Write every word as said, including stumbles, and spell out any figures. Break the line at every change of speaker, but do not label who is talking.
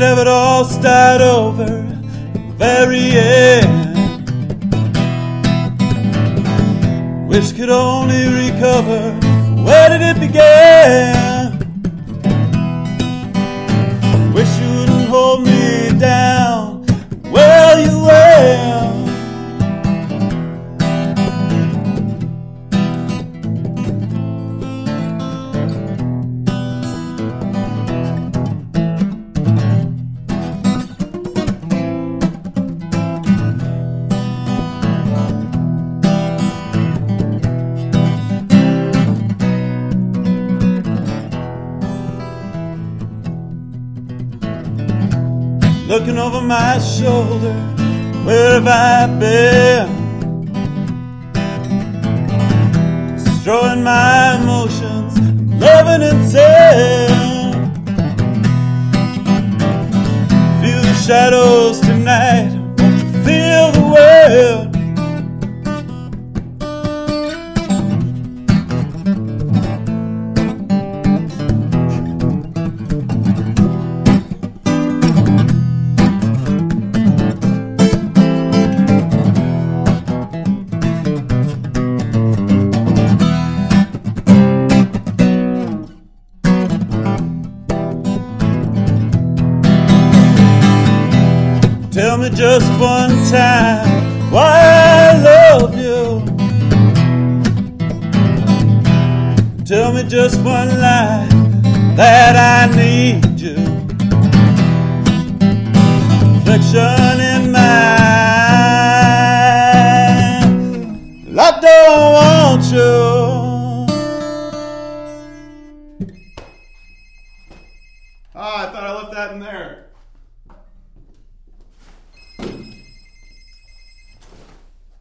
could have it all start over at the very end. Wish could only recover. Where did it begin? Wish you wouldn't hold me down. Well, you will. Looking over my shoulder, where have I been? Destroying my emotions, loving and sin. Feel the shadows tonight, won't you feel the wind? Tell me just one time why I love you. Tell me just one lie that I need you. Reflection in mine, I don't want you.
Ah, I thought I left that in there.